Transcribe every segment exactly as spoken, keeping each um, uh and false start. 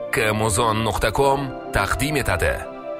kmuzon nuqta com taqdim etadi.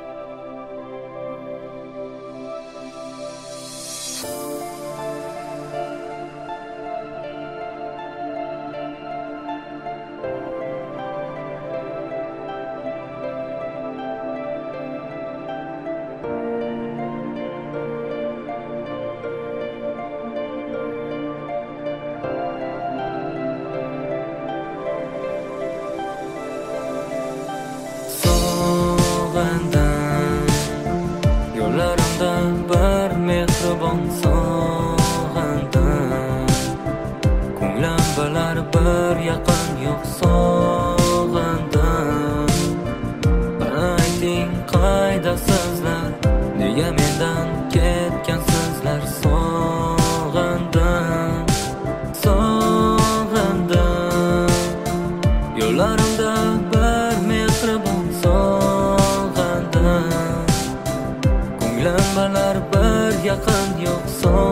Yo'llarimda bir mehribon sog'indim, ko'nglim bilar bir yaqin yo'q sog'indim. Ayting qayda sizlar, nega mendan ketgansizlar? Sog'indim, sog'indim. Yo'llarimda bir mehribon sog'indim, ko'nglim bilar bir yaqin yo'q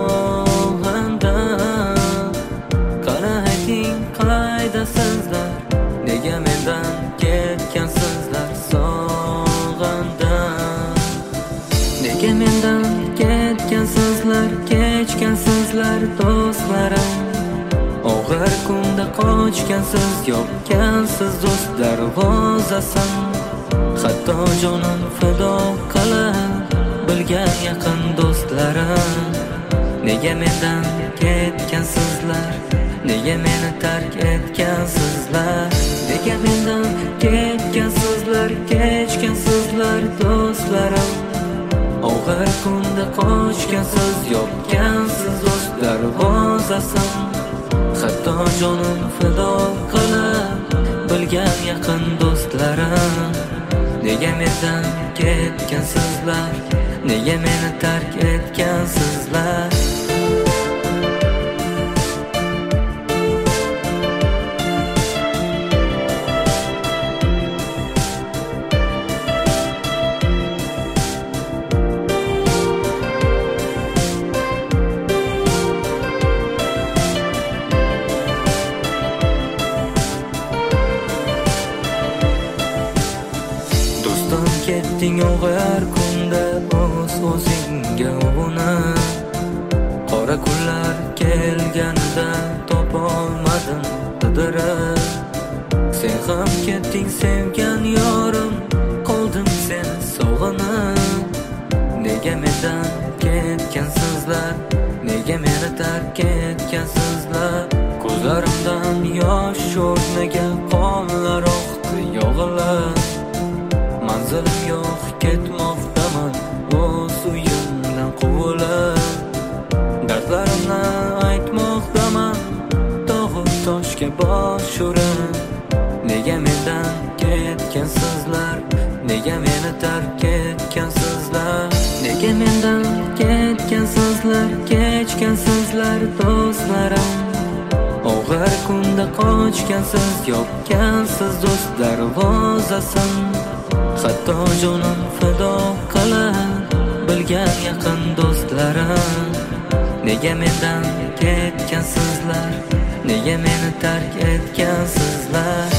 sog'indim. Qani ayting qayda sizlar, nega mendan ketgansizlar? Sog'indim, nega mendan ketgansizlar? Kechgansizlar do'stlarim, og'ir kunda qochgansiz, yopgansiz do'st darvozasin. Hatto jonim fido qilib bilgan yaqin do'stlarim, nega mendan ketgansizlar? Nega meni tark etgansizlar? Nega mendan ketgansizlar? Kechgansizlar do'stlarim, og'ir kunda qochgansiz, yopgansiz do'st darvozasin. Hatto jonim fido qilib bilgan yaqin do'stlarim, nega mendan ketgansizlar? Nega meni tark etgansizlar? Do'stim ketding og'ir kunda, o'z o'zingga urinib. Qora kunlar kelganida topolmadim qidirib. Sen ham ketding sevgan yorim, qoldim seni sog'inib. Nega mendan ketgansizlar? Nega meni tark etgansizlar? Ko'zlarimdan yosh o'rniga qonlar oqdi yog'ilib. Manzilim yo'q, ketmoqdaman o'z uyimdan quvilib. Dardlarimni aytmoqdaman tog'u toshga bosh urib. Nega mendan ketgansizlar? Nega meni tark etgansizlar? Nega mendan ketgansizlar? Kechgansizlar do'stlarim, og'ir kunda qochgansiz, yopgansiz do'st darvozasin. Hatto jonim fido qilib bilgan yaqin do'stlarim, nega mendan ketgansizlar? Nega meni tark etgansizlar?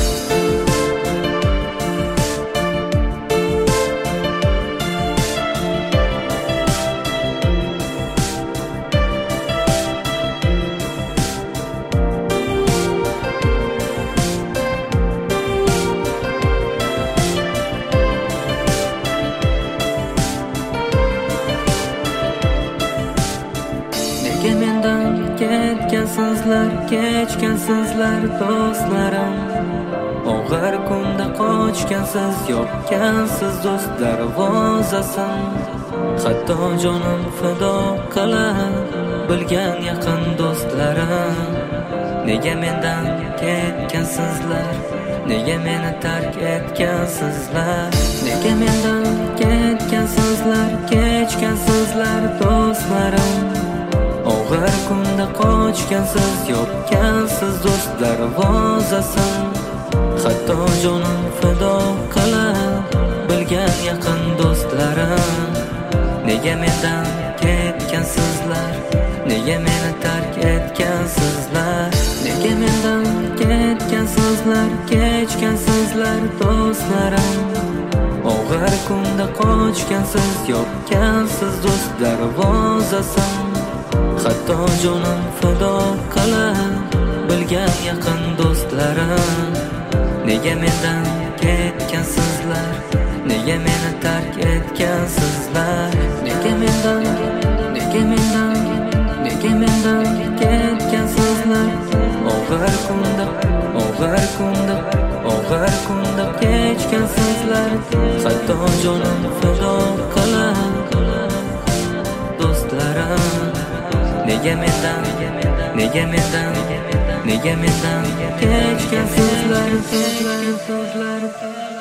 Nega mendan ketgansizlar? Kechgansizlar do'stlarim, og'ir kunda qochgansiz, yopgansiz do'st darvozasin. Hatto jonim fido qilib bilgan yaqin do'stlarim, nega mendan ketgansizlar? Nega meni tark etgansizlar? Nega mendan ketgansizlar? Kechgansizlar do'stlarim, og'ir kunda qochgansiz, yopgansiz do'st darvozasin. Hatto jonim fido qilib bilgan yaqin do'stlarim, nega mendan ketgansizlar? Nega meni tark etgansizlar? Nega mendan ketgansizlar? so'zlar, kechgan sizlar do'stlarim. Og'ir kunda qochgansiz, yopgansiz do'st darvozasin. Hatto jonim fido qilib bilgan yaqin do'stlarim. Nega mendan ketgansizlar? Nega meni tark etgansizlar? Nega mendan, nega mendan, nega mendan ketgansizlar? Og'ir kunda, og'ir kunda, og'ir kunda kechgansizlar. Hatto jonim fido qilib do'stlarim. Nega mendan, nega mendan, nega mendan kechgansizlar?